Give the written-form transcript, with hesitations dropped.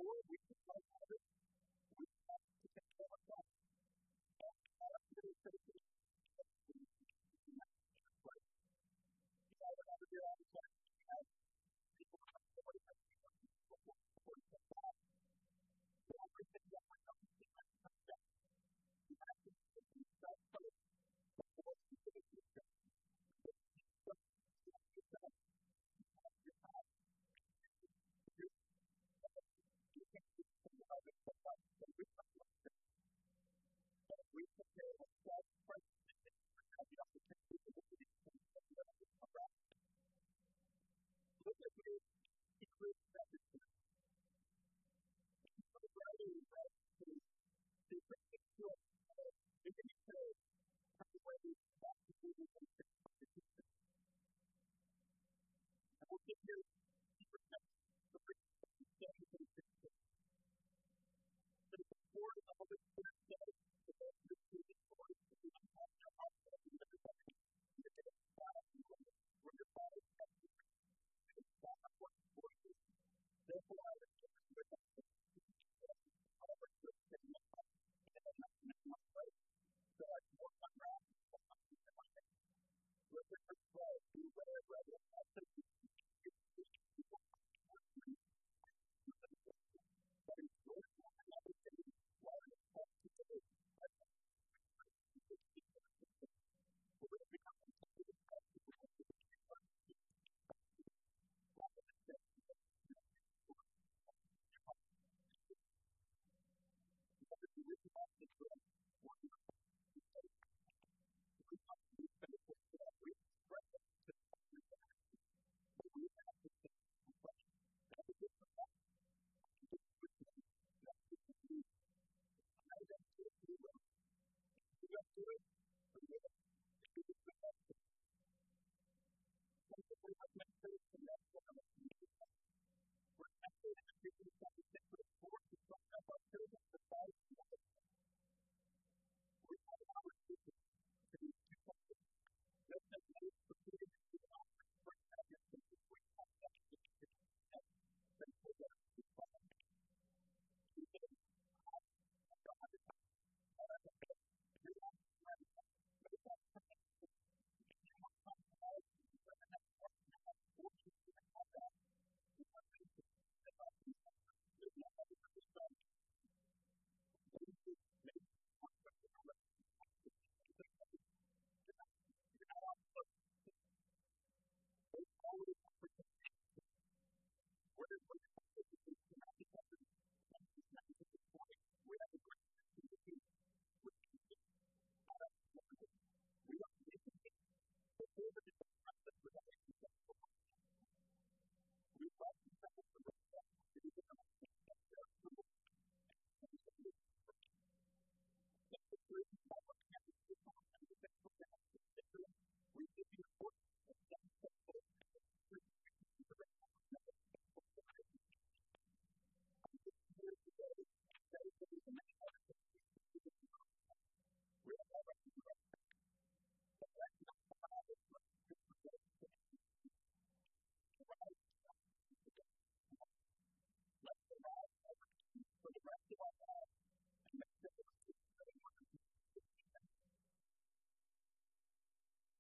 or we can fight others. We have to take care of ourselves. It is taken in that place. You know, whenever you're on the side, you have people come forward and before you get back. The only thing that we're going to see is that you have to put yourself first before you get into the church. So, yourself, your time, you can't do something about it, but like, so we have to we prepare ourselves first and have the opportunity to look at these things that we have around. Look at the secret message here. The writer is right to bring it to us. It can say, how the way that the people can take the system. And we'll get here secret message. The first thing is the system. But it's important to always put it together. The best of the student story is to have your heart and everybody. You get it out where your father has you. It's not important for you. Therefore, I would say that the power to take my life and not make my life. So I walk around and walk in my life. Look at the flow, do whatever I want.